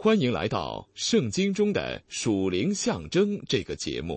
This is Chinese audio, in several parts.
欢迎来到圣经中的属灵象征这个节目。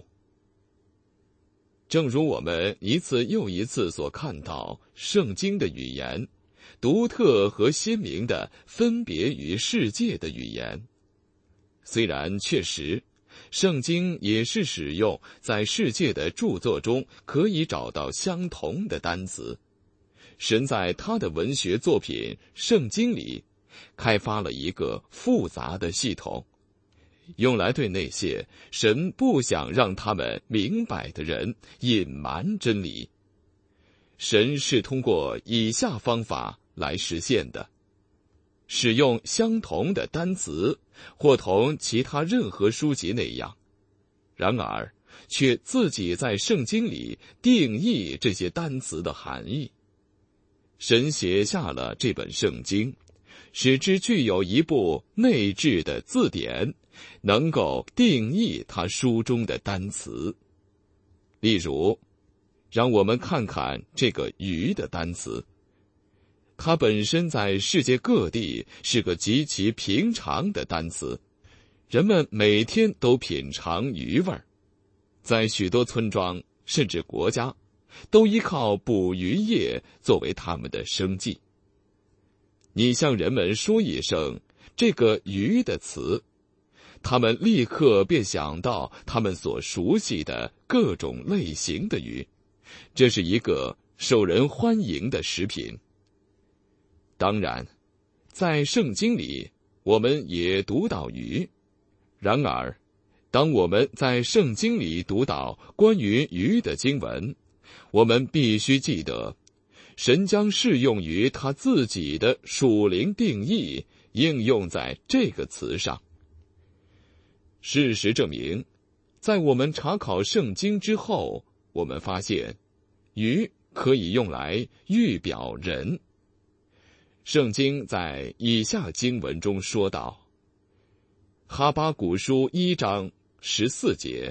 正如我们一次又一次所看到，圣经的语言独特和鲜明的分别于世界的语言。虽然确实圣经也是使用在世界的著作中可以找到相同的单词，神在他的文学作品圣经里开发了一个复杂的系统，用来对那些神不想让他们明白的人隐瞒真理。神是通过以下方法来实现的：使用相同的单词，或同其他任何书籍那样，然而却自己在圣经里定义这些单词的含义。神写下了这本圣经，使之具有一部内置的字典，能够定义他书中的单词。例如，让我们看看这个鱼的单词。它本身在世界各地是个极其平常的单词，人们每天都品尝鱼味儿，在许多村庄甚至国家都依靠捕鱼业作为他们的生计。你向人们说一声这个鱼的词，他们立刻便想到他们所熟悉的各种类型的鱼，这是一个受人欢迎的食品。当然，在圣经里我们也读到鱼，然而当我们在圣经里读到关于鱼的经文，我们必须记得神将适用于他自己的属灵定义应用在这个词上。事实证明，在我们查考圣经之后，我们发现鱼可以用来预表人。圣经在以下经文中说道：哈巴谷书1章14节，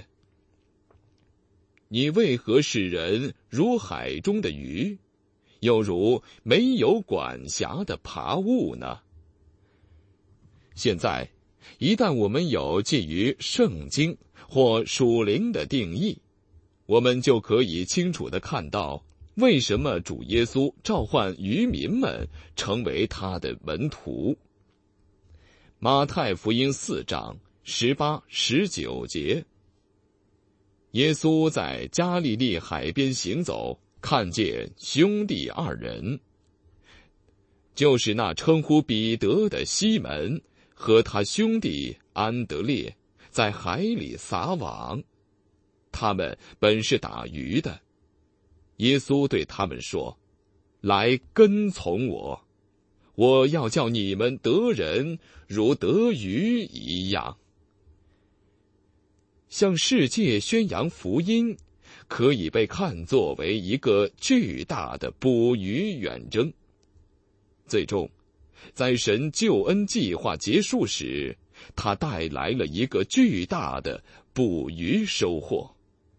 你为何使人如海中的鱼，又如没有管辖的爬物呢？现在，一旦我们有基于圣经或属灵的定义，我们就可以清楚地看到为什么主耶稣召唤渔民们成为他的门徒。马太福音4章18、19节，耶稣在加利利海边行走，看见兄弟二人，就是那称呼彼得的西门和他兄弟安德烈，在海里撒网。他们本是打鱼的。耶稣对他们说：来跟从我，我要叫你们得人如得鱼一样。向世界宣扬福音可以被看作为一个巨大的捕鱼远征。最终，在神救恩计划结束时，他带来了一个巨大的捕鱼收获。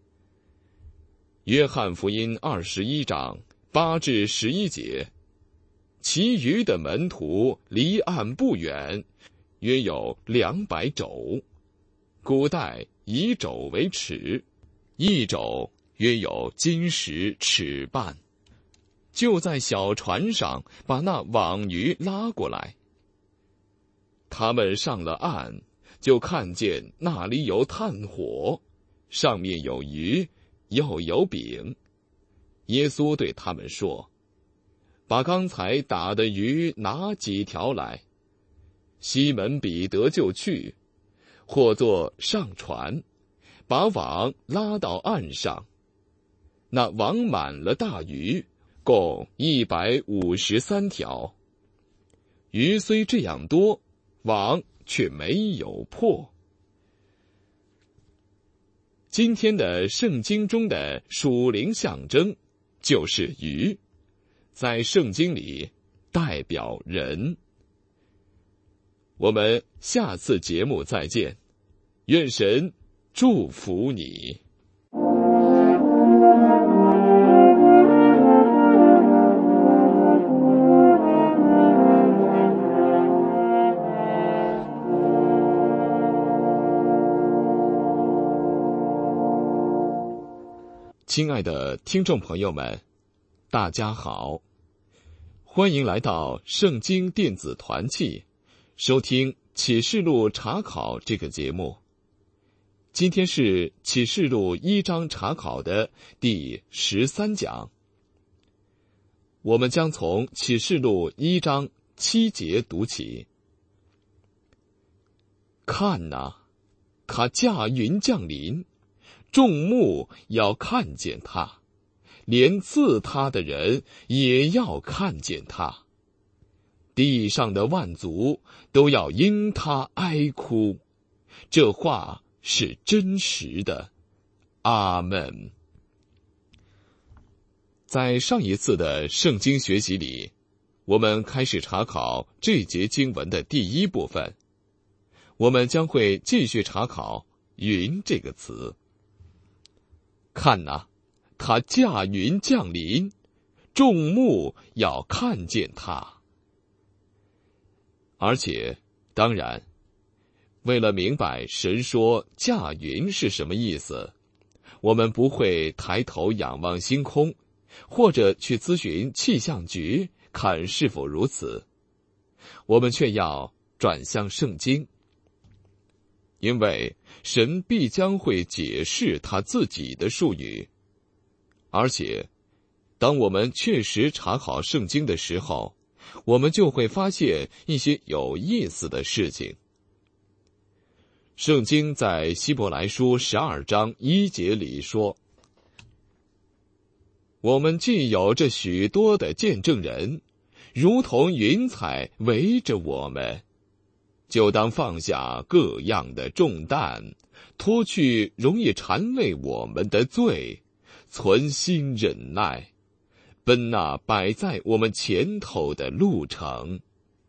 约翰福音21章8至11节，其余的门徒离岸不远，约有200肘。古代以肘为尺，一肘约有金石尺半，就在小船上把那网鱼拉过来。他们上了岸，就看见那里有炭火，上面有鱼，又有饼。耶稣对他们说：把刚才打的鱼拿几条来。西门彼得就去，或作上船，把网拉到岸上。那网满了大鱼，共153条。鱼虽这样多，网却没有破。今天的圣经中的属灵象征就是鱼，在圣经里代表人。我们下次节目再见，愿神祝福你。 亲爱的听众朋友们，大家好，欢迎来到圣经电子团契，收听启示录查考这个节目。今天是启示录1章查考的第13讲，我们将从启示录1章7节读起。看哪，他驾云降临，众目要看见他，连刺他的人也要看见他，地上的万族都要因他哀哭。这话是真实的。阿们。在上一次的圣经学习里，我们开始查考这节经文的第一部分，我们将会继续查考云这个词。看哪，他驾云降临，众目要看见他。而且当然，为了明白神说驾云是什么意思，我们不会抬头仰望星空，或者去咨询气象局看是否如此，我们却要转向圣经，因为神必将会解释他自己的术语。而且当我们确实查考圣经的时候，我们就会发现一些有意思的事情。圣经在希伯来书12章1节里说，我们既有这许多的见证人，如同云彩围着我们，就当放下各样的重担，脱去容易缠累我们的罪，存心忍耐，奔那摆在我们前头的路程。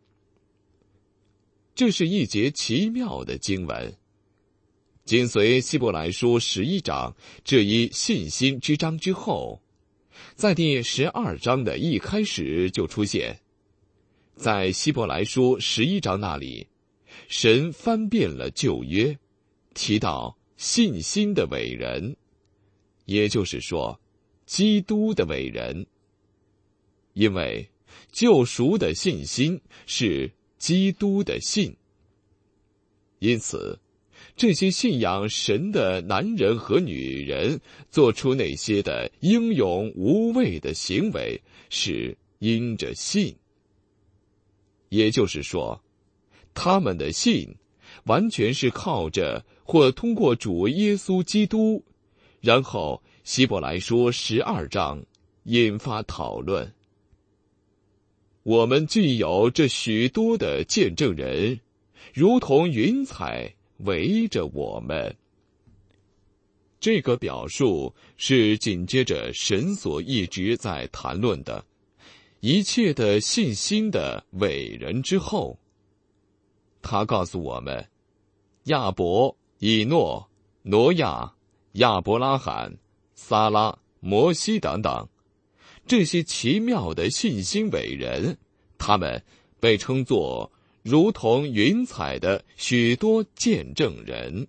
这是一节奇妙的经文，紧随希伯来书11章这一信心之章之后，在第12章的一开始就出现。在希伯来书11章那里，神翻遍了旧约，提到信心的伟人，也就是说基督的伟人。因为救赎的信心是基督的信，因此这些信仰神的男人和女人做出那些的英勇无畏的行为，是因着信。也就是说，他们的信完全是靠着或通过主耶稣基督。然后希伯来书12章引发讨论。我们既有这许多的见证人，如同云彩围着我们。这个表述是紧接着神所一直在谈论的一切的信心的伟人之后。他告诉我们，亚伯、以诺、挪亚、亚伯拉罕、撒拉、摩西等等，这些奇妙的信心伟人，他们被称作如同云彩的许多见证人。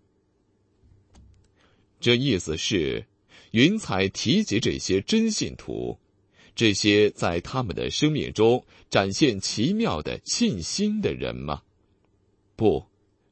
这意思是，云彩提及这些真信徒，这些在他们的生命中展现奇妙的信心的人吗？不，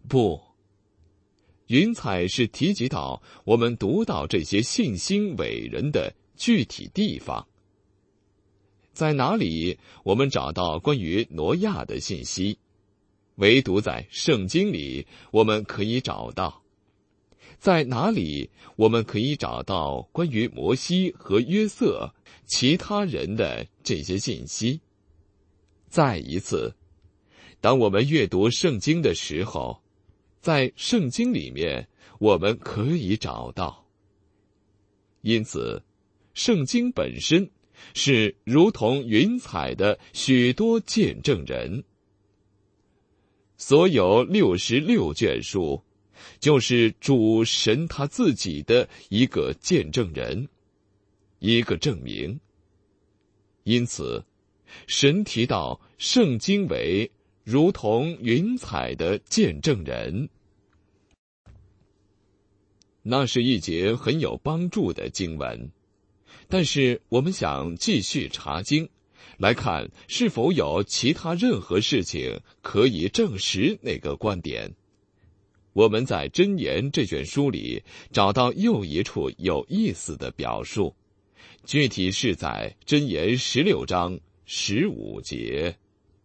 云彩是提及到我们读到这些信心伟人的具体地方。在哪里我们找到关于挪亚的信息？唯独在圣经里我们可以找到。在哪里我们可以找到关于摩西和约瑟其他人的这些信息？再一次，当我们阅读圣经的时候，在圣经里面我们可以找到。因此，圣经本身是如同云彩的许多见证人。所有66卷书，就是主神他自己的一个见证人，一个证明。因此，神提到圣经为如同云彩的见证人。那是一节很有帮助的经文， 但是我们想继续查经，来看是否有其他任何事情可以证实那个观点。我们在箴言这卷书里找到又一处有意思的表述，具体是在箴言16章15节。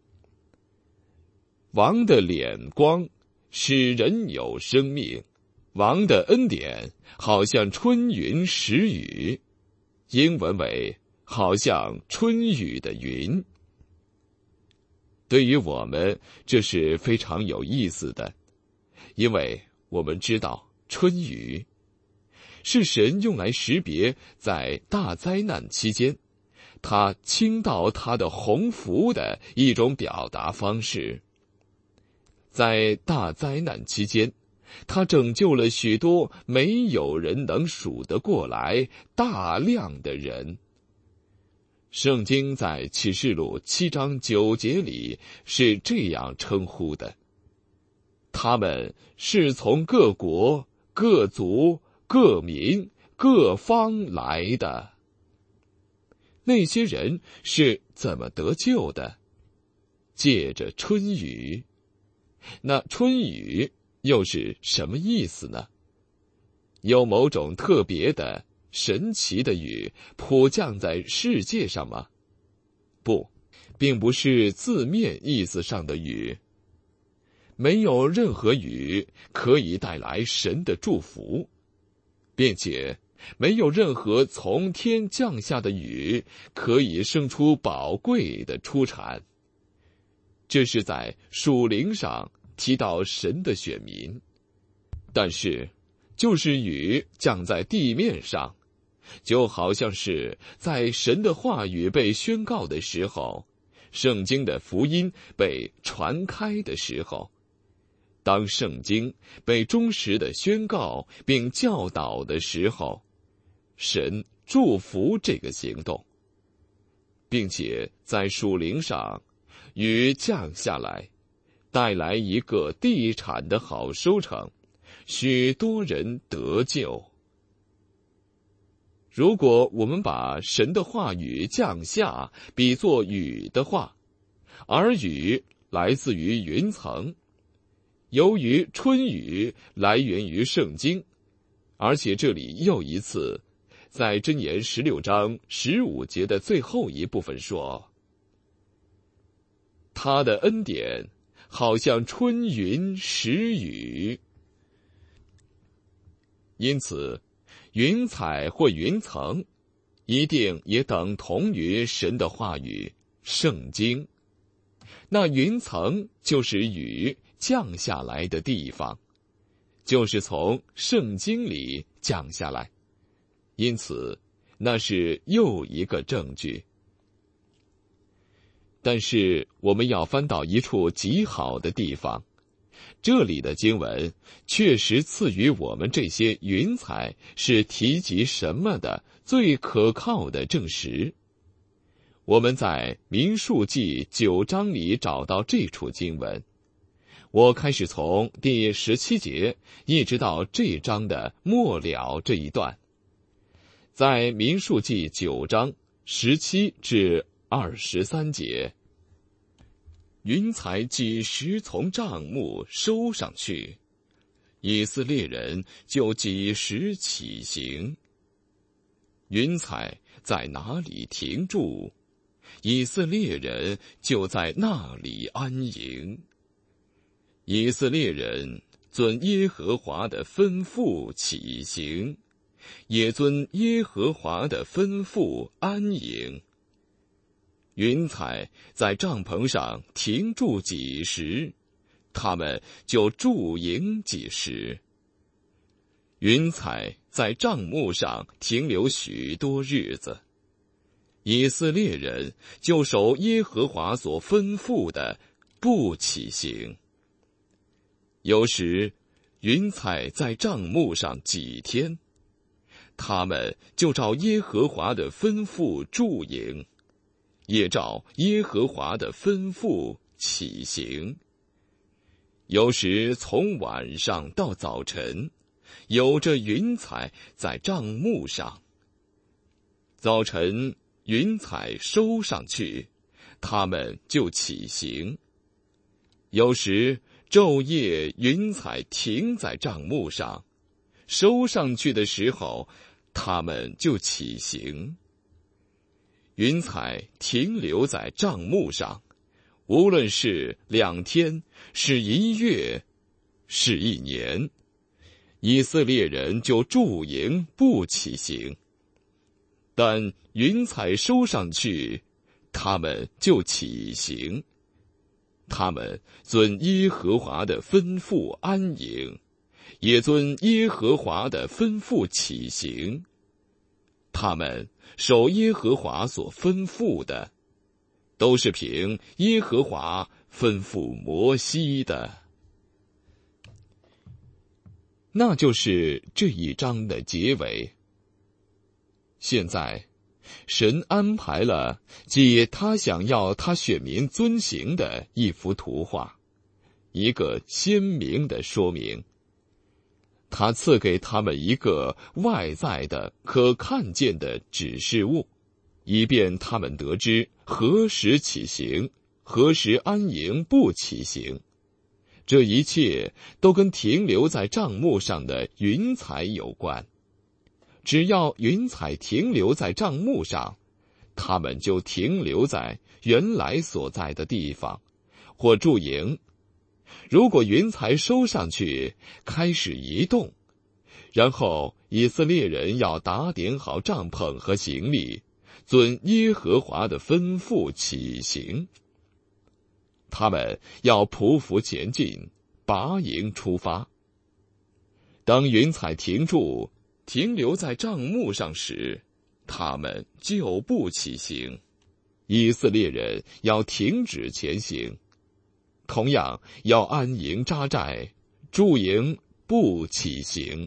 王的脸光使人有生命，王的恩典好像春云时雨，英文为好像春雨的云。对于我们，这是非常有意思的，因为我们知道春雨是神用来识别在大灾难期间他倾倒他的鸿福的一种表达方式。在大灾难期间，他拯救了许多没有人能数得过来大量的人。圣经在启示录7章9节里是这样称呼的：他们是从各国、各族、各民、各方来的。那些人是怎么得救的？借着春雨。那春雨又是什么意思呢？有某种特别的、神奇的雨普降在世界上吗？不，并不是字面意思上的雨。没有任何雨可以带来神的祝福，并且没有任何从天降下的雨可以生出宝贵的出产。这是在属灵上提到神的选民，但是就是雨降在地面上，就好像是在神的话语被宣告的时候，圣经的福音被传开的时候，当圣经被忠实的宣告并教导的时候，神祝福这个行动，并且在属灵上雨降下来，带来一个地产的好收成，许多人得救。如果我们把神的话语降下比作雨的话，而雨来自于云层，由于春雨来源于圣经，而且这里又一次在箴言16章15节的最后一部分说，他的恩典好像春云时雨。因此云彩或云层一定也等同于神的话语圣经。那云层就是雨降下来的地方，就是从圣经里降下来，因此那是又一个证据。但是我们要翻到一处极好的地方，这里的经文确实赐予我们这些云彩是提及什么的最可靠的证实。我们在民数记9章里找到这处经文，我开始从第17节一直到这章的末了这一段。在民数记9章17至23节，云彩几时从帐幕收上去，以色列人就几时起行。云彩在哪里停住，以色列人就在那里安营。以色列人遵耶和华的吩咐起行，也遵耶和华的吩咐安营。云彩在帐篷上停住几时，他们就驻营几时。云彩在帐幕上停留许多日子，以色列人就守耶和华所吩咐的，不起行。有时云彩在帐幕上几天，他们就照耶和华的吩咐驻营，也照耶和华的吩咐起行。有时从晚上到早晨，有着云彩在帐幕上。 早晨云彩收上去，他们就起行；有时昼夜云彩停在帐幕上，收上去的时候，他们就起行。云彩停留在帐幕上，无论是2天，是1月，是1年，以色列人就驻营不起行。但云彩收上去，他们就起行。他们遵耶和华的吩咐安营，也遵耶和华的吩咐起行。他们守耶和华所吩咐的，都是凭耶和华吩咐摩西的。那就是这一章的结尾。现在，神安排了即他想要他选民遵行的一幅图画，一个鲜明的说明。他赐给他们一个外在的可看见的指示物，以便他们得知何时起行，何时安营不起行。这一切都跟停留在帐幕上的云彩有关。只要云彩停留在帐幕上，他们就停留在原来所在的地方，或驻营。如果云彩收上去，开始移动，然后以色列人要打点好帐篷和行李，遵耶和华的吩咐起行。他们要匍匐前进，拔营出发。当云彩停住，停留在帐幕上时，他们就不起行。以色列人要停止前行，同样要安营扎寨，驻营不起行。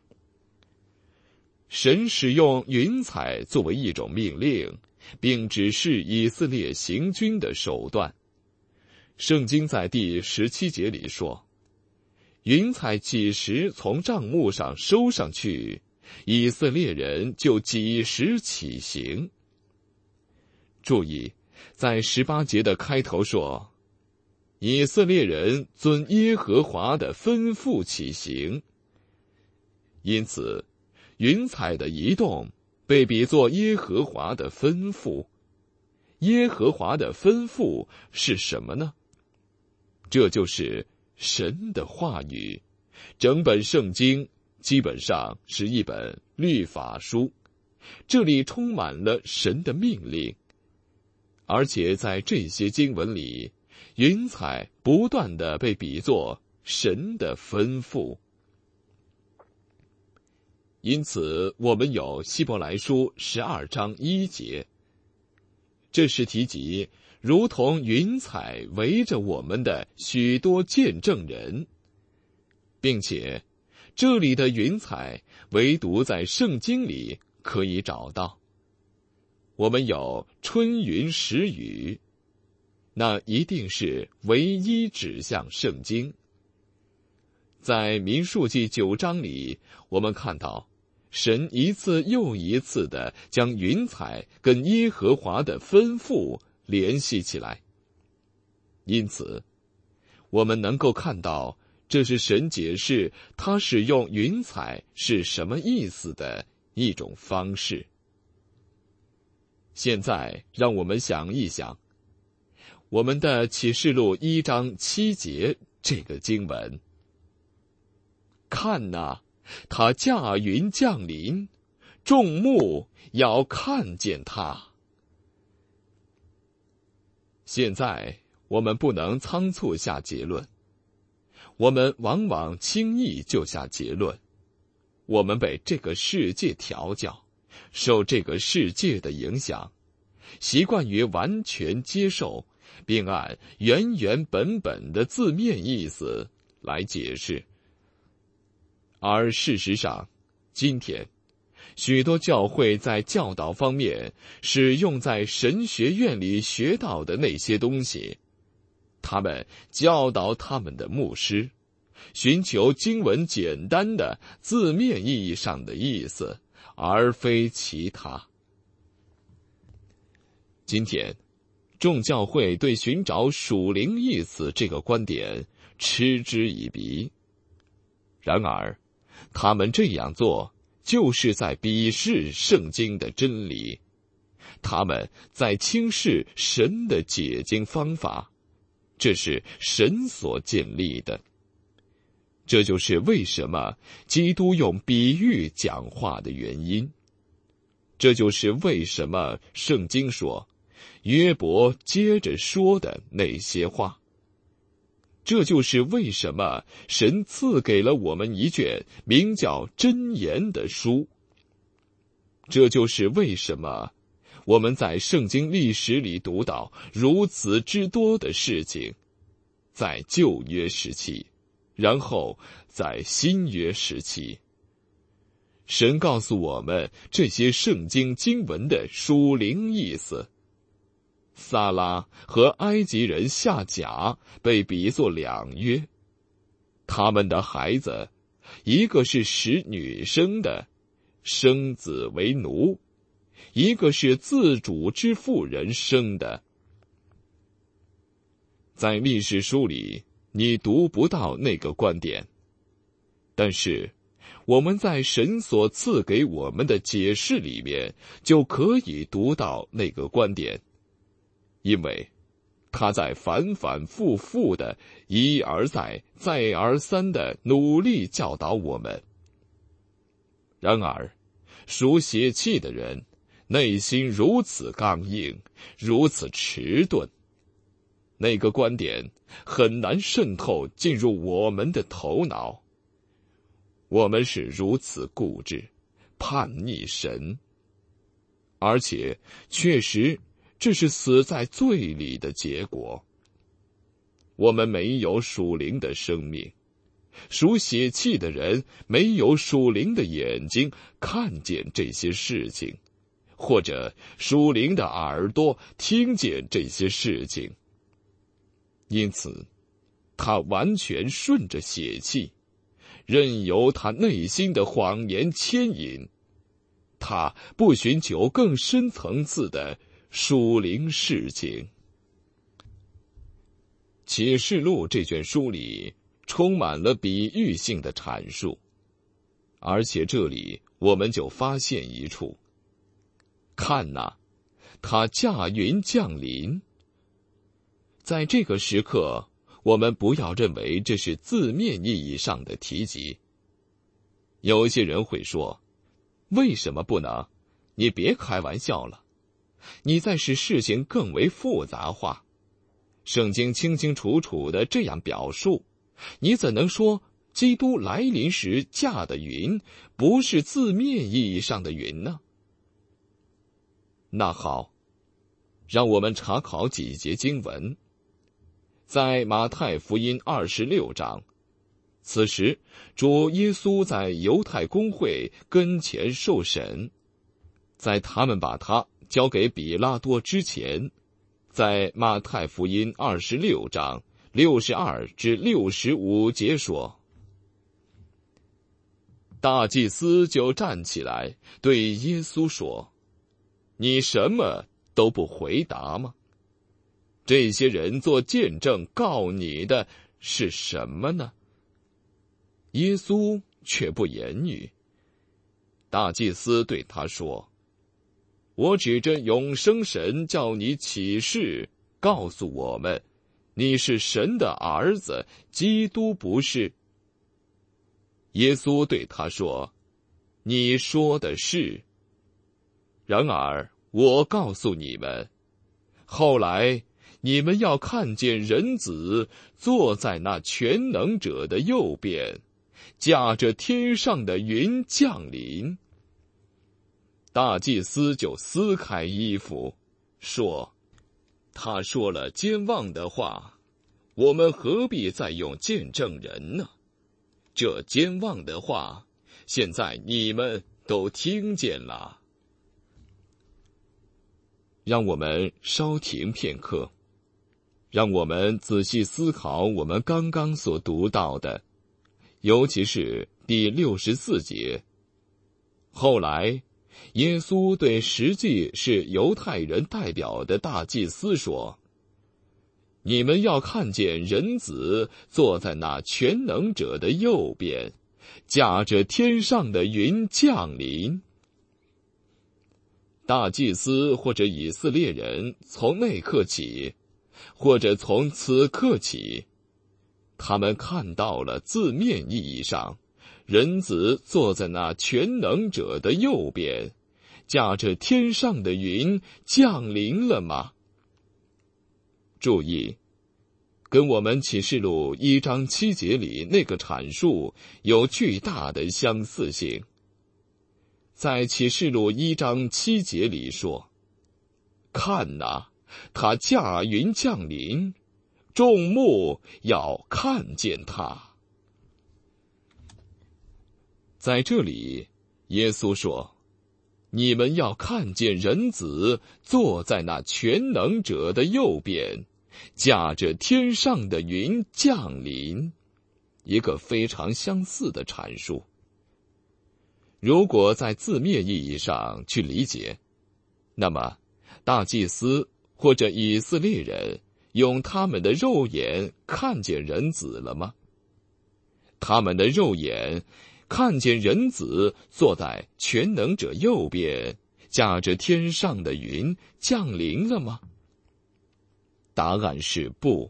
神使用云彩作为一种命令，并指示以色列行军的手段。圣经在第17节里说，云彩几时从帐幕上收上去，以色列人就几时起行。注意，在18节的开头说，以色列人遵耶和华的吩咐起行。因此，云彩的移动被比作耶和华的吩咐。耶和华的吩咐是什么呢？这就是神的话语。整本圣经基本上是一本律法书，这里充满了神的命令。而且在这些经文里，云彩不断地被比作神的吩咐。因此，我们有希伯来书12章1节，这是提及如同云彩围着我们的许多见证人，并且这里的云彩唯独在圣经里可以找到。我们有春云时雨，那一定是唯一指向圣经。在民数记9章里，我们看到神一次又一次地将云彩跟耶和华的吩咐联系起来。因此，我们能够看到这是神解释他使用云彩是什么意思的一种方式。现在让我们想一想，我们的启示录1章7节这个经文，看哪，他驾云降临，众目要看见他。现在我们不能仓促下结论，我们往往轻易就下结论。我们被这个世界调教，受这个世界的影响，习惯于完全接受，并按原原本本的字面意思来解释。而事实上，今天许多教会在教导方面使用在神学院里学到的那些东西，他们教导他们的牧师，寻求经文简单的字面意义上的意思，而非其他。 今天，众教会对寻找属灵意思这个观点嗤之以鼻。然而，他们这样做就是在鄙视圣经的真理，他们在轻视神的解经方法，这是神所建立的。这就是为什么基督用比喻讲话的原因。这就是为什么圣经说约伯接着说的那些话。这就是为什么神赐给了我们一卷名叫箴言的书。这就是为什么我们在圣经历史里读到如此之多的事情，在旧约时期，然后在新约时期。神告诉我们这些圣经经文的属灵意思。撒拉和埃及人夏甲被比作两约，他们的孩子，一个是使女生的，生子为奴，一个是自主之妇人生的。在历史书里，你读不到那个观点，但是我们在神所赐给我们的解释里面，就可以读到那个观点。因为他在反反复复的一而再再而三的努力教导我们。然而属血气的人内心如此刚硬，如此迟钝，那个观点很难渗透进入我们的头脑。我们是如此固执，叛逆神，而且确实这是死在罪里的结果。我们没有属灵的生命，属血气的人没有属灵的眼睛看见这些事情，或者属灵的耳朵听见这些事情。因此，他完全顺着血气，任由他内心的谎言牵引，他不寻求更深层次的属灵事情。启示录这卷书里充满了比喻性的阐述，而且这里我们就发现一处：看哪，他驾云降临。在这个时刻，我们不要认为这是字面意义上的提及。有些人会说，为什么不能？你别开玩笑了，你在使事情更为复杂化。圣经清清楚楚地这样表述，你怎能说基督来临时驾的云不是字面意义上的云呢？那好，让我们查考几节经文。在马太福音26章，此时主耶稣在犹太公会跟前受审，在他们把他交给比拉多之前，在马太福音26章62至65节说，大祭司就站起来对耶稣说，你什么都不回答吗？这些人做见证告你的是什么呢？耶稣却不言语。大祭司对他说，我指着永生神叫你起誓，告诉我们，你是神的儿子，基督不是？耶稣对他说，你说的是。然而我告诉你们，后来你们要看见人子坐在那全能者的右边，驾着天上的云降临。大祭司就撕开衣服，说，他说了奸妄的话，我们何必再用见证人呢？这奸妄的话，现在你们都听见了。让我们稍停片刻，让我们仔细思考我们刚刚所读到的，尤其是第64节。后来耶稣对实际是犹太人代表的大祭司说：“你们要看见人子坐在那全能者的右边，驾着天上的云降临。”大祭司或者以色列人从那刻起，或者从此刻起，他们看到了字面意义上人子坐在那全能者的右边，驾着天上的云降临了吗？注意，跟我们启示录1章7节里那个阐述有巨大的相似性。在启示录1章7节里说：“看哪，他驾云降临，众目要看见他。”在这里，耶稣说：“你们要看见人子坐在那全能者的右边，驾着天上的云降临。”一个非常相似的阐述。如果在字面意义上去理解，那么大祭司或者以色列人用他们的肉眼看见人子了吗？他们的肉眼看见人子坐在全能者右边，驾着天上的云降临了吗？答案是不，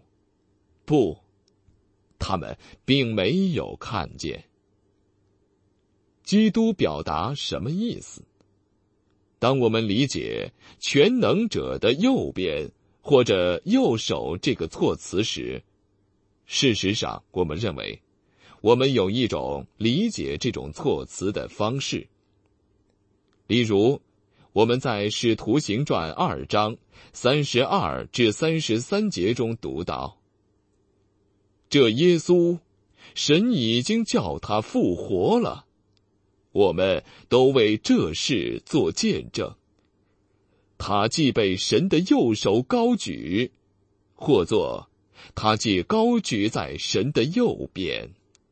他们并没有看见。基督表达什么意思？当我们理解全能者的右边或者右手这个措辞时，事实上我们认为我们有一种理解这种措辞的方式。例如，我们在使徒行传2章32至33节中读到：“这耶稣，神已经叫他复活了，我们都为这事做见证。他既被神的右手高举，或作他既高举在神的右边。”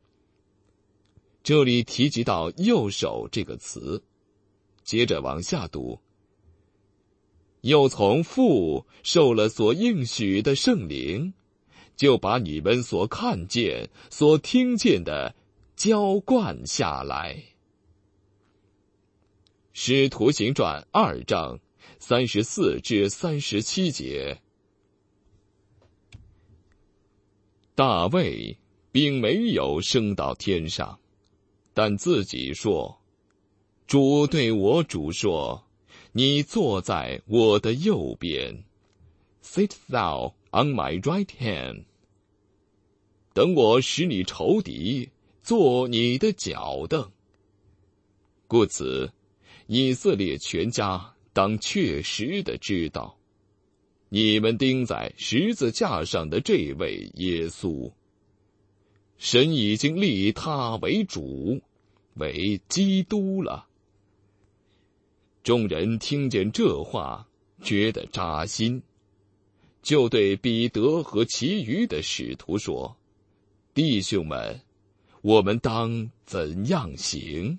这里提及到右手这个词，接着往下读：“又从父受了所应许的圣灵，就把你们所看见、所听见的浇灌下来。”使徒行传2章34至37节。大卫并没有升到天上，但自己说：“主对我主说，你坐在我的右边 ，Sit thou on my right hand。等我使你仇敌做你的脚凳。”故此，以色列全家当确实的知道，你们钉在十字架上的这位耶稣，神已经立他为主，为基督了。众人听见这话，觉得扎心，就对彼得和其余的使徒说：“弟兄们，我们当怎样行？”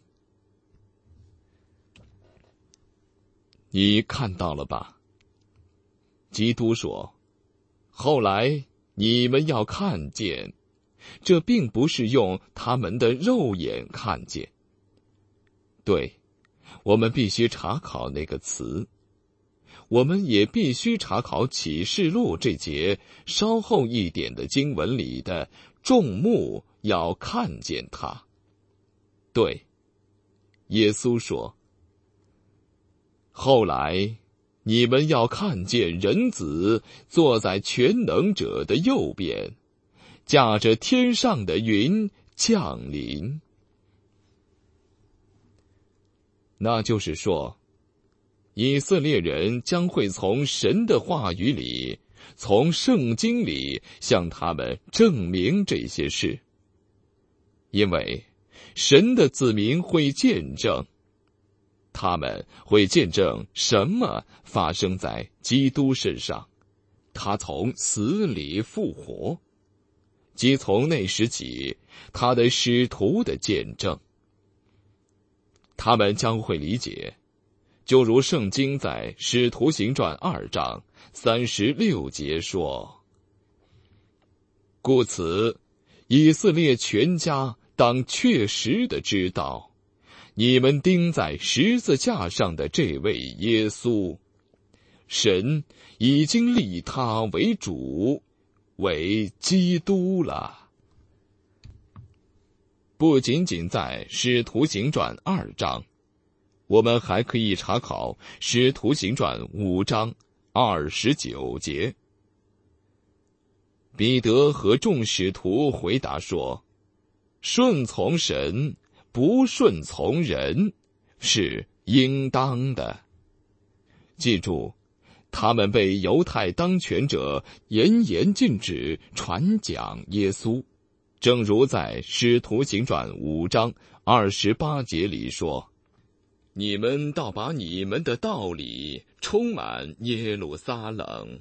你看到了吧？基督说：“后来你们要看见。”这并不是用他们的肉眼看见。对，我们必须查考那个词，我们也必须查考启示录这节稍后一点的经文里的众目要看见他。对，耶稣说：“后来你们要看见人子坐在全能者的右边，驾着天上的云降临。”那就是说，以色列人将会从神的话语里，从圣经里向他们证明这些事，因为神的子民会见证，他们会见证什么发生在基督身上，他从死里复活，即从那时起他的使徒的见证。他们将会理解， 就如圣经在《使徒行传》2章36节说：故此，以色列全家当确实的知道，你们钉在十字架上的这位耶稣，神已经立他为主，为基督了。不仅仅在《使徒行传》2章，我们还可以查考《使徒行传》5章29节。彼得和众使徒回答说：顺从神，不顺从人，是应当的。记住，他们被犹太当权者严严禁止传讲耶稣，正如在《使徒行传》5章28节里说：你们倒把你们的道理充满耶路撒冷。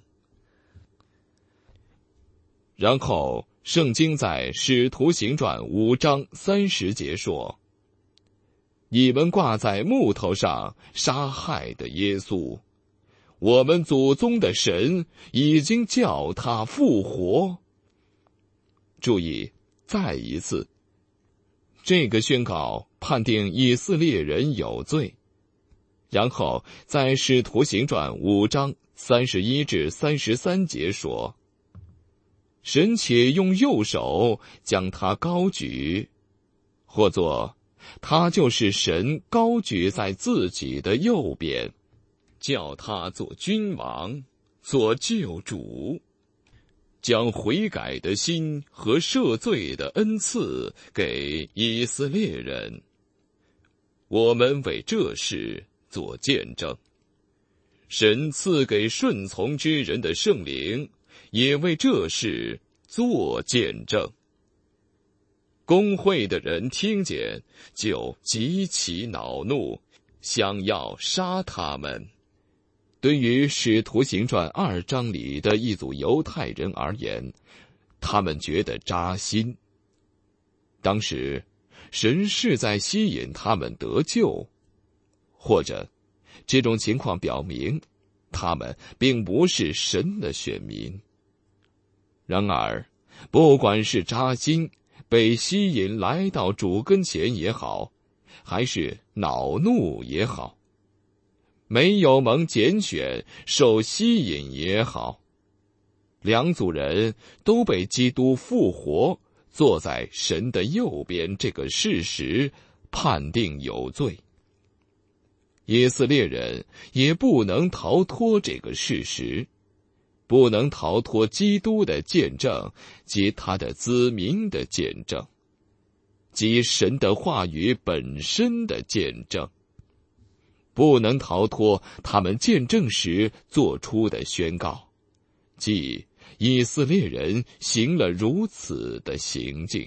然后圣经在《使徒行传》5章30节说：你们挂在木头上杀害的耶稣，我们祖宗的神已经叫他复活。注意，再一次，这个宣告判定以色列人有罪。然后在《使徒行传》5章31至33节说：神且用右手将他高举，或作他就是神高举在自己的右边，叫他做君王，做救主，将悔改的心和赦罪的恩赐给以色列人。我们为这事做见证。神赐给顺从之人的圣灵，也为这事做见证。公会的人听见，就极其恼怒，想要杀他们。对于《使徒行传》2章里的一组犹太人而言，他们觉得扎心。当时，神是在吸引他们得救，或者，这种情况表明，他们并不是神的选民。然而，不管是扎心、被吸引来到主跟前也好，还是恼怒也好，没有蒙拣选、受吸引也好，两组人都被基督复活，坐在神的右边这个事实判定有罪。以色列人也不能逃脱这个事实，不能逃脱基督的见证及他的子民的见证，即神的话语本身的见证，不能逃脱他们见证时做出的宣告，即以色列人行了如此的行径。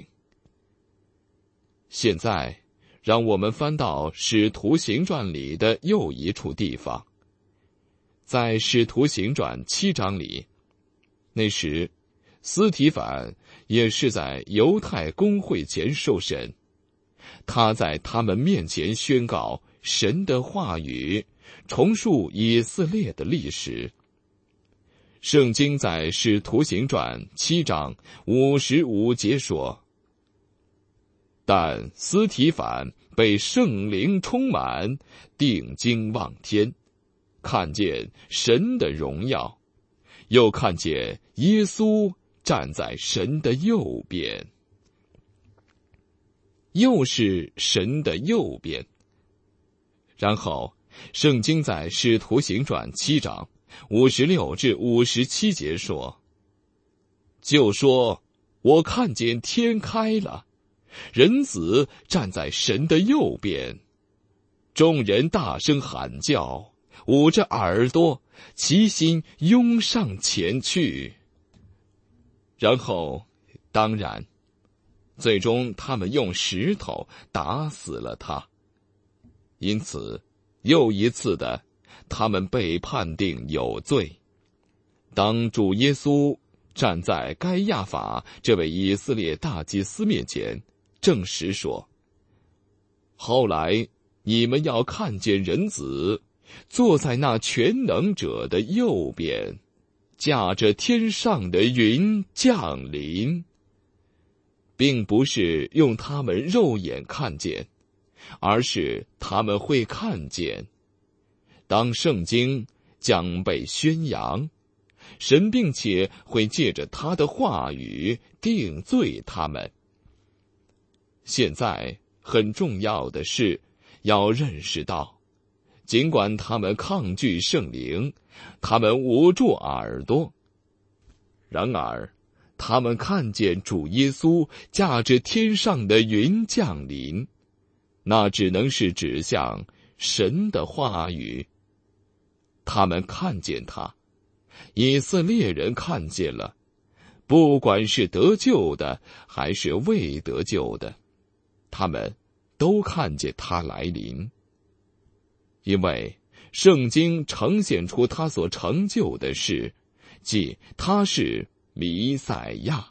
现在让我们翻到《使徒行传》里的又一处地方。在《使徒行传》7章里，那时司提反也是在犹太公会前受审，他在他们面前宣告神的话语，重述以色列的历史。圣经在《使徒行传》7章55节说：但司提反被圣灵充满，定睛望天，看见神的荣耀，又看见耶稣站在神的右边。又是神的右边。然后圣经在《使徒行传》7章56至57节说：就说我看见天开了，人子站在神的右边，众人大声喊叫，捂着耳朵，齐心拥上前去。然后当然最终他们用石头打死了他。因此又一次的他们被判定有罪。当主耶稣站在该亚法这位以色列大祭司面前，证实说：后来你们要看见人子坐在那全能者的右边，驾着天上的云降临，并不是用他们肉眼看见，而是他们会看见。当圣经将被宣扬，神并且会借着他的话语定罪他们。现在很重要的是要认识到，尽管他们抗拒圣灵，他们捂住耳朵，然而他们看见主耶稣驾着天上的云降临，那只能是指向神的话语。他们看见他，以色列人看见了，不管是得救的还是未得救的，他们都看见他来临。因为圣经呈现出他所成就的事，即他是弥赛亚。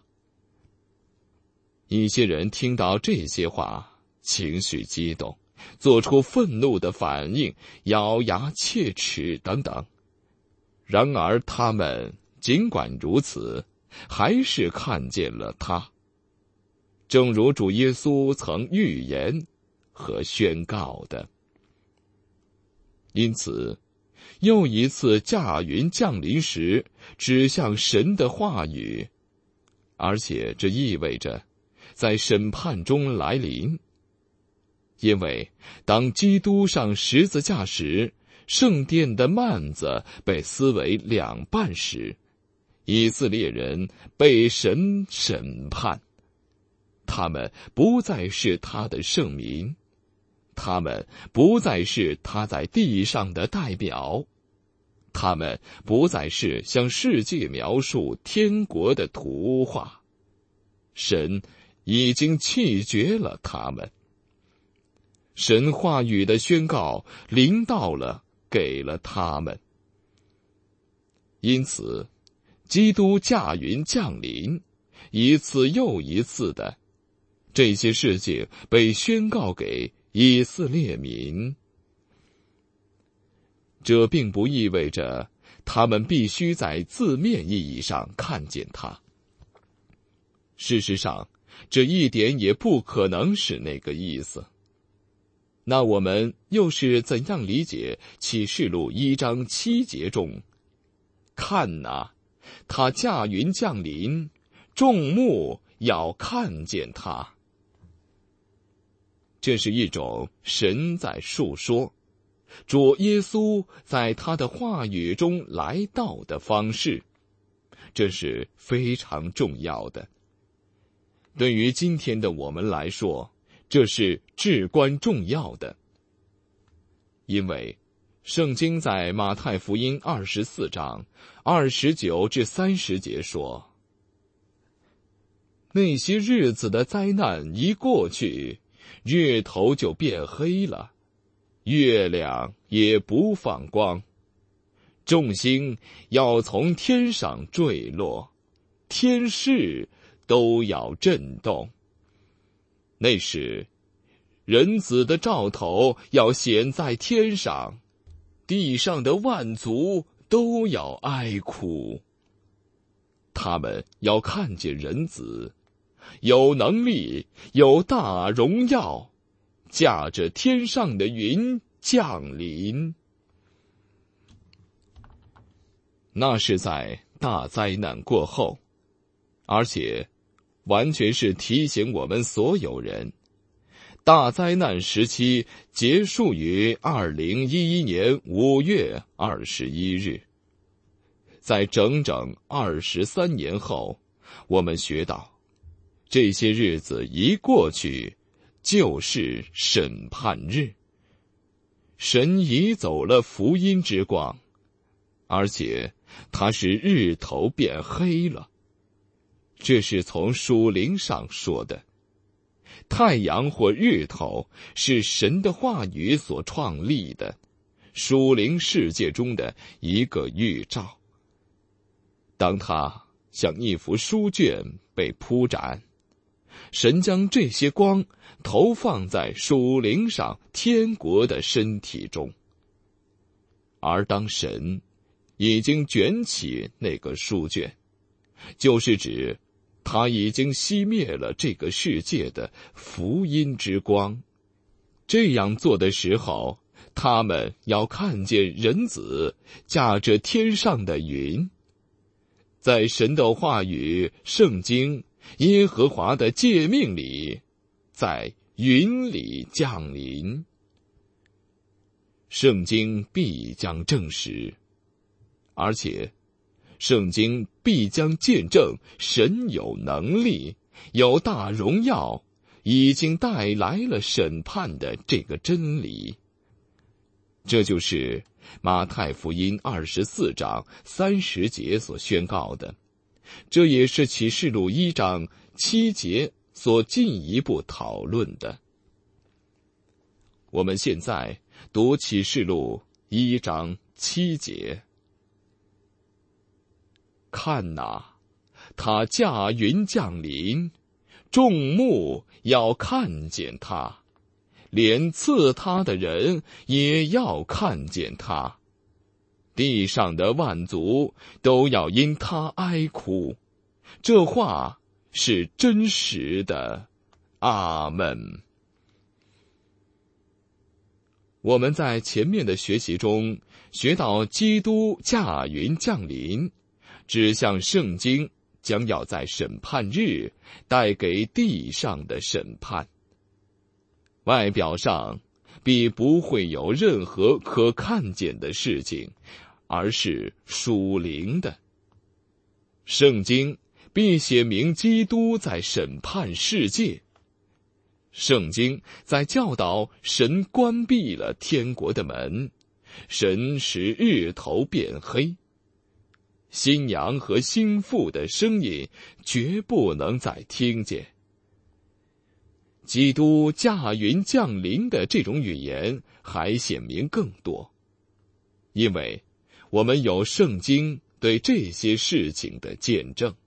一些人听到这些话，情绪激动，做出愤怒的反应，咬牙切齿等等。然而他们尽管如此，还是看见了他，正如主耶稣曾预言和宣告的。因此，又一次驾云降临时，指向神的话语，而且这意味着在审判中来临。因为当基督上十字架时，圣殿的幔子被撕为两半时，以色列人被神审判，他们不再是他的圣民，他们不再是他在地上的代表，他们不再是向世界描述天国的图画，神已经弃绝了他们。神话语的宣告临到了，给了他们。因此，基督驾云降临，一次又一次的，这些事情被宣告给以色列民。这并不意味着他们必须在字面意义上看见他。事实上，这一点也不可能是那个意思。那我们又是怎样理解启示录1章7节中，看哪，他驾云降临，众目要看见他。这是一种神在述说，主耶稣在他的话语中来到的方式，这是非常重要的。对于今天的我们来说，这是至关重要的。因为圣经在马太福音24章29至30节说，那些日子的灾难一过去，日头就变黑了，月亮也不放光，众星要从天上坠落，天势都要震动。那时，人子的兆头要显在天上，地上的万族都要哀哭。他们要看见人子，有能力，有大荣耀，驾着天上的云降临。那是在大灾难过后，而且完全是提醒我们所有人，大灾难时期结束于2011年5月21日。在整整23年后，我们学到，这些日子一过去，就是审判日。神移走了福音之光，而且它使日头变黑了。这是从属灵上说的。太阳或日头是神的话语所创立的，属灵世界中的一个预兆。当它像一幅书卷被铺展，神将这些光投放在属灵上天国的身体中。 而当神已经卷起那个书卷，就是指他已经熄灭了这个世界的福音之光。这样做的时候，他们要看见人子驾着天上的云，在神的话语、圣经、耶和华的诫命里，在云里降临。圣经必将证实，而且圣经必将见证神有能力、有大荣耀，已经带来了审判的这个真理。这就是马太福音24章30节所宣告的，这也是启示录1章7节所进一步讨论的。我们现在读启示录1章7节。看哪，他驾云降临，众目要看见他，连刺他的人也要看见他，地上的万族都要因他哀哭。这话是真实的。阿们。我们在前面的学习中学到基督驾云降临，指向圣经将要在审判日带给地上的审判。外表上必不会有任何可看见的事情，而是属灵的。圣经必写明基督在审判世界。圣经在教导神关闭了天国的门，神使日头变黑，新娘和新妇的声音绝不能再听见。基督驾云降临的这种语言还显明更多，因为我们有圣经对这些事情的见证。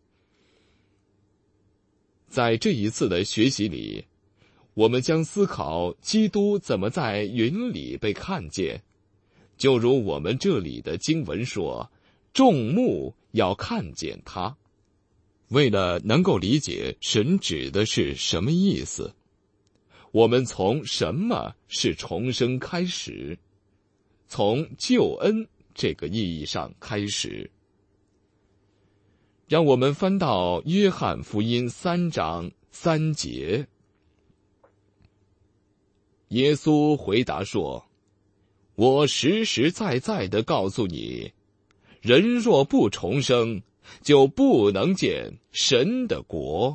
在这一次的学习里，我们将思考基督怎么在云里被看见，就如我们这里的经文说，众目要看见他。为了能够理解神指的是什么意思，我们从什么是重生开始，从救恩这个意义上开始。让我们翻到约翰福音3章3节。耶稣回答说，我实实在在地告诉你，人若不重生，就不能见神的国。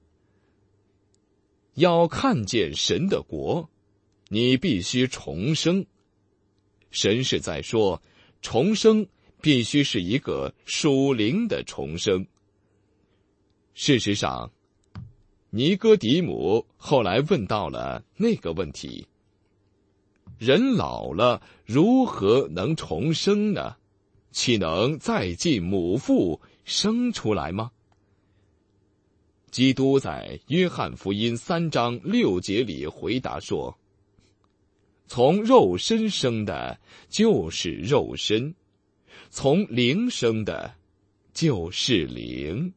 要看见神的国，你必须重生。神是在说，重生必须是一个属灵的重生。事实上，尼哥底母后来问到了那个问题：人老了如何能重生呢？岂能再进母腹生出来吗？基督在约翰福音3章6节里回答说，从肉身生的就是肉身，从灵生的就是灵。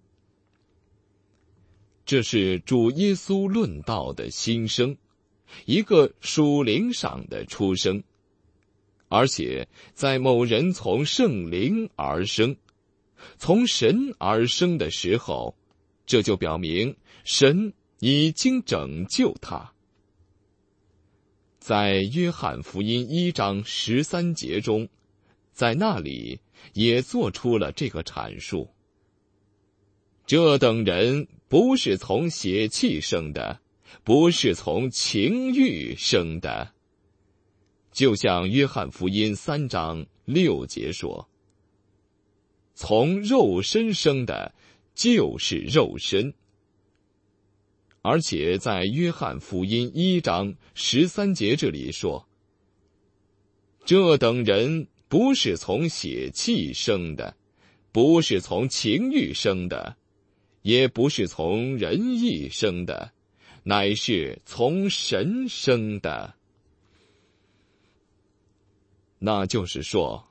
这是主耶稣论道的新生，一个属灵上的出生，而且在某人从圣灵而生，从神而生的时候，这就表明神已经拯救他。在约翰福音1章13节中，在那里也做出了这个阐述。这等人不是从血气生的，不是从情欲生的。就像约翰福音3章6节说，从肉身生的就是肉身。而且在约翰福音1章13节这里说，这等人不是从血气生的，不是从情欲生的，也不是从人意生的，乃是从神生的。那就是说，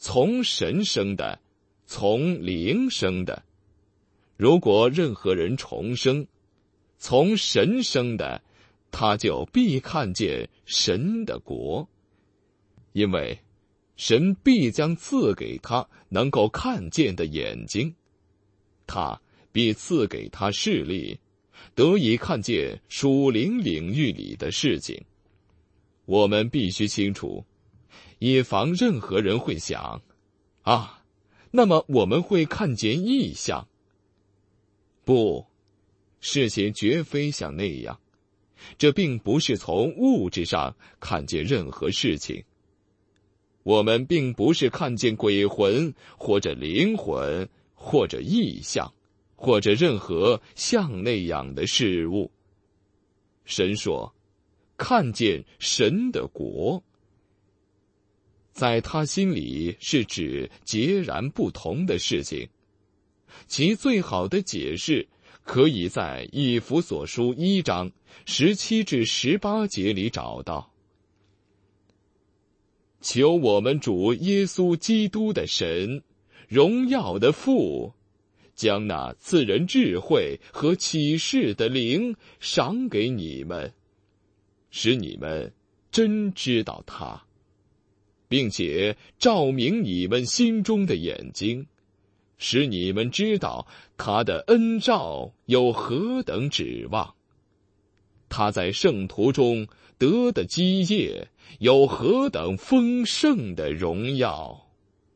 从神生的，从灵生的。如果任何人重生，从神生的，他就必看见神的国，因为神必将赐给他能够看见的眼睛，他必赐给他视力，得以看见属灵领域里的事情。我们必须清楚，以防任何人会想，那么我们会看见异象。不，事情绝非像那样，这并不是从物质上看见任何事情。我们并不是看见鬼魂，或者灵魂，或者异象，或者任何像那样的事物。神说，看见神的国，在他心里是指截然不同的事情。其最好的解释可以在以弗所书1章17至18节里找到。求我们主耶稣基督的神，荣耀的父，将那赐人智慧和启示的灵赏给你们，使你们真知道他，并且照明你们心中的眼睛，使你们知道他的恩召有何等指望，他在圣徒中得的基业有何等丰盛的荣耀。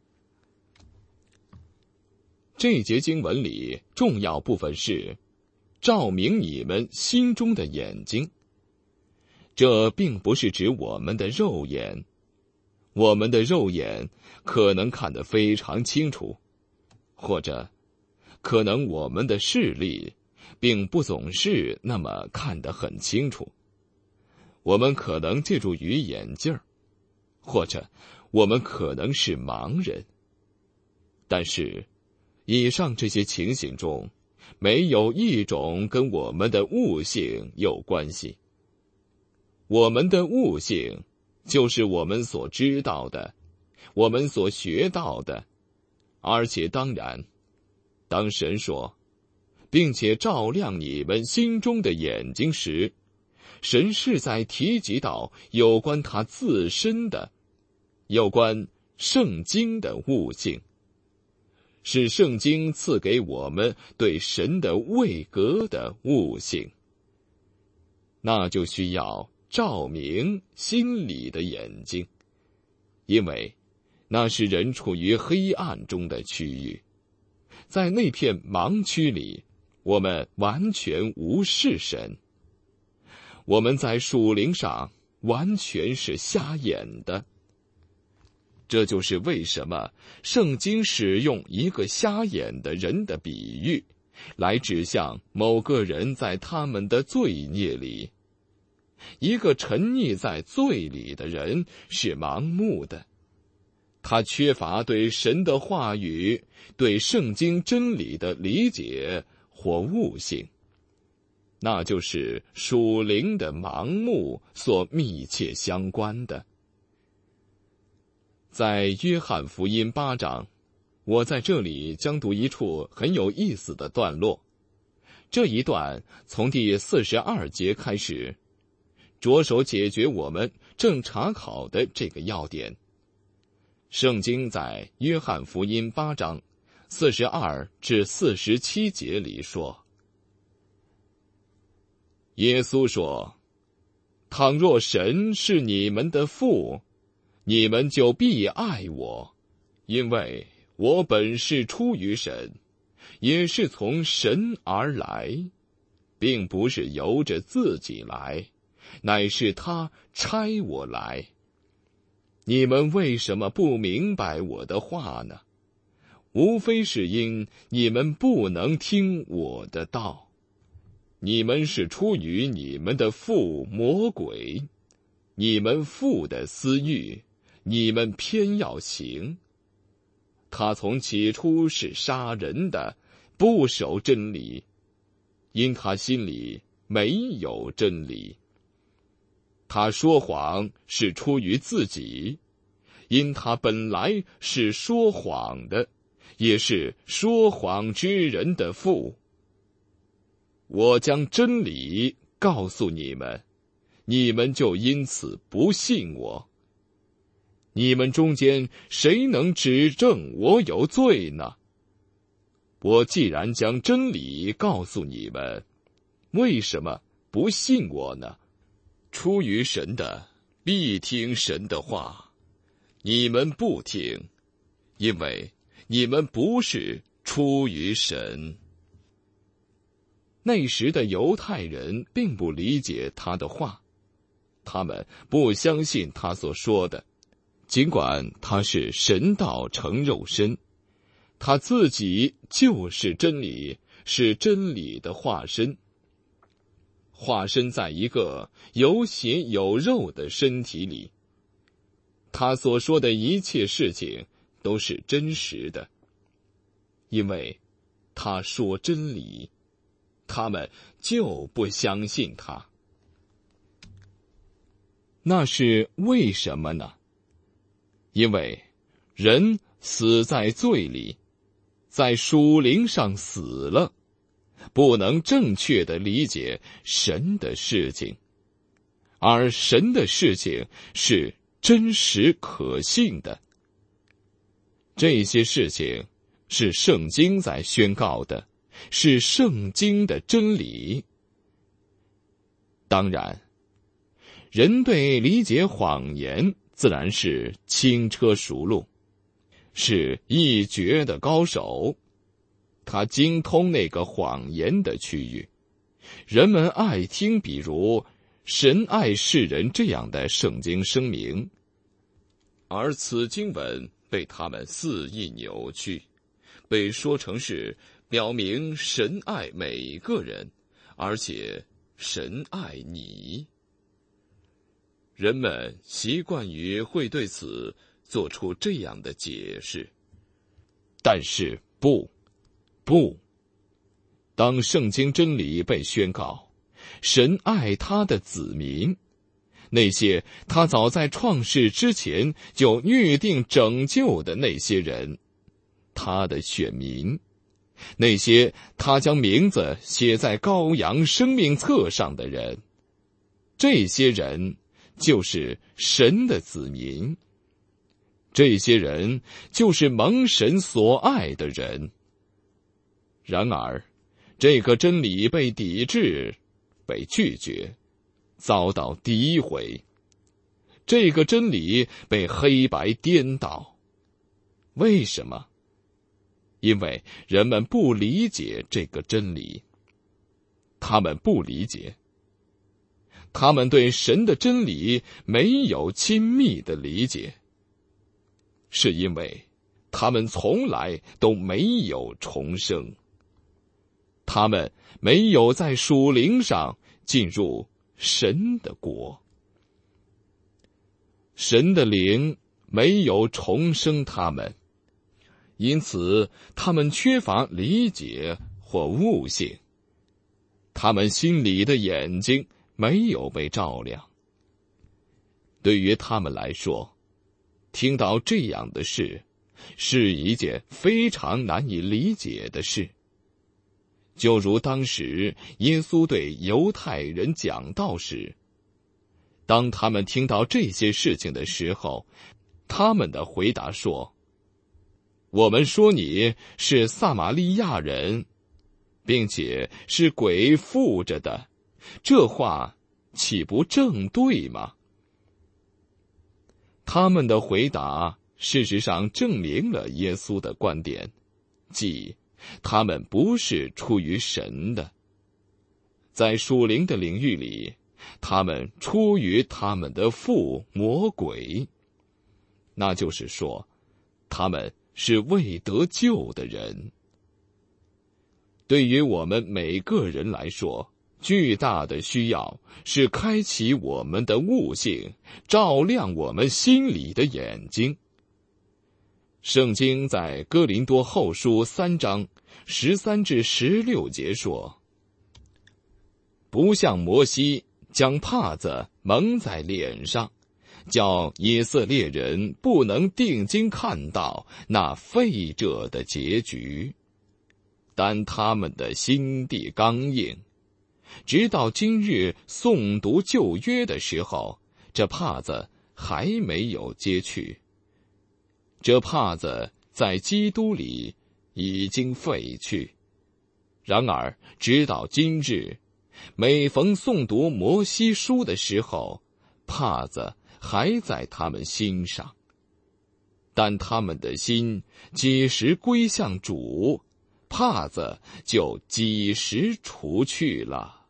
这节经文里重要部分是照明你们心中的眼睛。这并不是指我们的肉眼，我们的肉眼可能看得非常清楚，或者可能我们的视力并不总是那么看得很清楚。我们可能借助于眼镜儿，或者我们可能是盲人。但是以上这些情形中，没有一种跟我们的悟性有关系。我们的悟性就是我们所知道的，我们所学到的。而且当然，当神说并且照亮你们心中的眼睛时，神是在提及到有关他自身的，有关圣经的悟性，是圣经赐给我们对神的位格的悟性。那就需要照明心里的眼睛，因为那是人处于黑暗中的区域。在那片盲区里，我们完全无视神，我们在属灵上完全是瞎眼的。这就是为什么圣经使用一个瞎眼的人的比喻，来指向某个人在他们的罪孽里。一个沉溺在罪里的人是盲目的，他缺乏对神的话语、对圣经真理的理解或悟性，那就是属灵的盲目所密切相关的。在约翰福音8章，我在这里将读一处很有意思的段落。这一段从第42节开始，着手解决我们正查考的这个要点。圣经在约翰福音8章42至47节里说，耶稣说，倘若神是你们的父，你们就必爱我，因为我本是出于神，也是从神而来，并不是由着自己来，乃是他差我来。你们为什么不明白我的话呢？无非是因你们不能听我的道。你们是出于你们的父魔鬼，你们父的私欲，你们偏要行。他从起初是杀人的，不守真理，因他心里没有真理。他说谎是出于自己， 因他本来是说谎的，也是说谎之人的父。我将真理告诉你们，你们就因此不信我。你们中间谁能指证我有罪呢？我既然将真理告诉你们，为什么不信我呢？出于神的必听神的话，你们不听，因为你们不是出于神。那时的犹太人并不理解他的话，他们不相信他所说的，尽管他是神道成肉身，他自己就是真理，是真理的化身，化身在一个有血有肉的身体里。他所说的一切事情都是真实的，因为他说真理，他们就不相信他。那是为什么呢？因为人死在罪里，在属灵上死了，不能正确地理解神的事情，而神的事情是真实可信的。这些事情是圣经在宣告的，是圣经的真理。当然，人对理解谎言自然是轻车熟路，是一绝的高手。他精通那个谎言的区域，人们爱听比如神爱世人这样的圣经声明，而此经文被他们肆意扭曲，被说成是表明神爱每个人，而且神爱你。人们习惯于会对此做出这样的解释，但是不，当圣经真理被宣告，神爱他的子民，那些他早在创世之前就预定拯救的那些人，他的选民，那些他将名字写在羔羊生命册上的人，这些人就是神的子民，这些人就是蒙神所爱的人。然而，这个真理被抵制，被拒绝，遭到诋毁。这个真理被黑白颠倒。为什么？因为人们不理解这个真理。他们不理解。他们对神的真理没有亲密的理解，是因为他们从来都没有重生。他们没有在属灵上进入神的国，神的灵没有重生他们，因此他们缺乏理解或悟性，他们心里的眼睛没有被照亮。对于他们来说，听到这样的事是一件非常难以理解的事。就如当时耶稣对犹太人讲道时，当他们听到这些事情的时候，他们的回答说：我们说你是撒玛利亚人，并且是鬼附着的，这话岂不正对吗？他们的回答事实上证明了耶稣的观点，即他们不是出于神的。在属灵的领域里，他们出于他们的父魔鬼，那就是说，他们是未得救的人。对于我们每个人来说，巨大的需要是开启我们的悟性，照亮我们心里的眼睛。圣经在哥林多后书3章13至16节说：不像摩西将帕子蒙在脸上， 叫以色列人不能定睛看到那废者的结局。但他们的心地刚硬，直到今日诵读旧约的时候，这帕子还没有揭去。这帕子在基督里已经废去。然而直到今日，每逢诵读摩西书的时候，帕子还在他们心上。但他们的心几时归向主，帕子就几时除去了。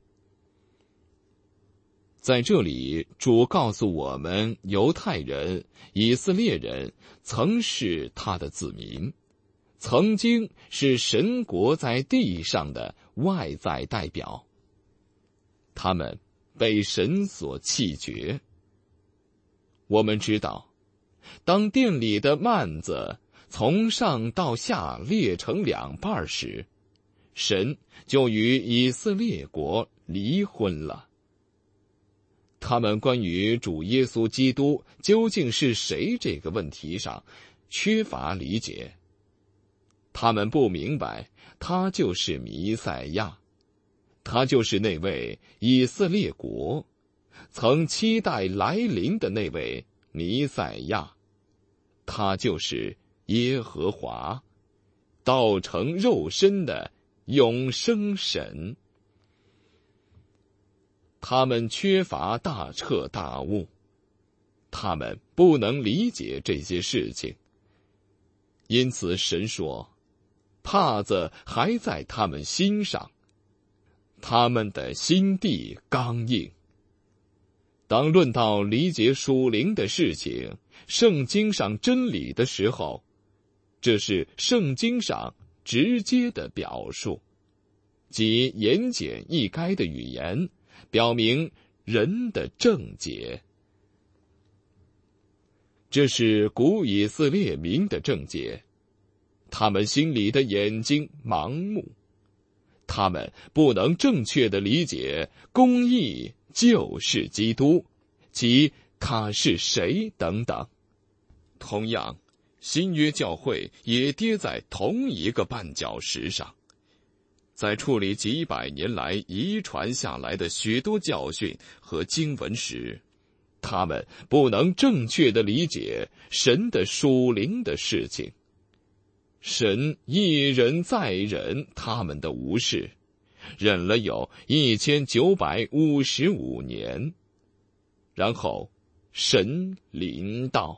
在这里，主告诉我们，犹太人、以色列人曾是他的子民，曾经是神国在地上的外在代表。他们被神所弃绝。我们知道，当殿里的幔子从上到下裂成两半时，神就与以色列国离婚了。他们关于主耶稣基督究竟是谁这个问题上缺乏理解。他们不明白他就是弥赛亚，他就是那位以色列国曾期待来临的那位弥赛亚，他就是耶和华，道成肉身的永生神。他们缺乏大彻大悟，他们不能理解这些事情。因此神说，帕子还在他们心上，他们的心地刚硬。当论到理解属灵的事情、圣经上真理的时候，这是圣经上直接的表述，即言简意赅的语言，表明人的正解。这是古以色列民的正解，他们心里的眼睛盲目，他们不能正确地理解公义就是基督，即他是谁等等。同样，新约教会也跌在同一个绊脚石上。在处理几百年来遗传下来的许多教训和经文时，他们不能正确地理解神的属灵的事情。神一忍再忍他们的无视，忍了有1955年，然后神临到。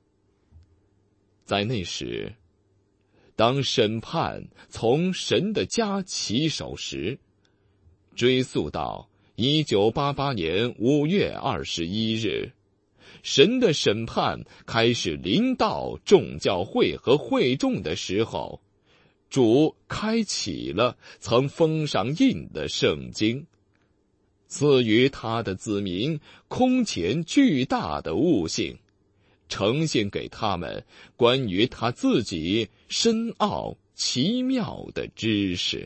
在那时，当审判从神的家起手时，追溯到1988年5月21日，神的审判开始临到众教会和会众的时候，主开启了曾封上印的圣经，赐予他的子民空前巨大的悟性，呈现给他们关于他自己深奥奇妙的知识。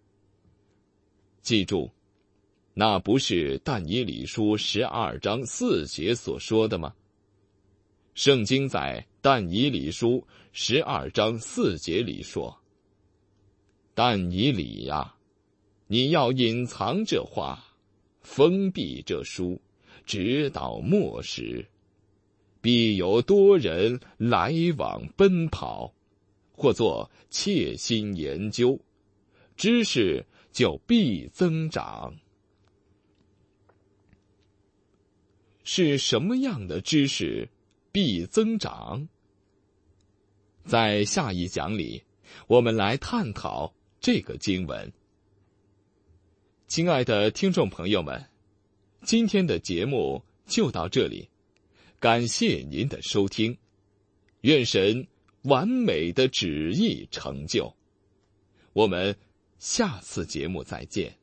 记住，那不是但以理书12章4节所说的吗？圣经在但以理书12章4节里说，但以理呀，你要隐藏这话，封闭这书，直到末时，必有多人来往奔跑，或作切心研究，知识就必增长。是什么样的知识必增长？在下一讲里，我们来探讨这个经文。亲爱的听众朋友们，今天的节目就到这里，感谢您的收听，愿神完美的旨意成就。我们下次节目再见。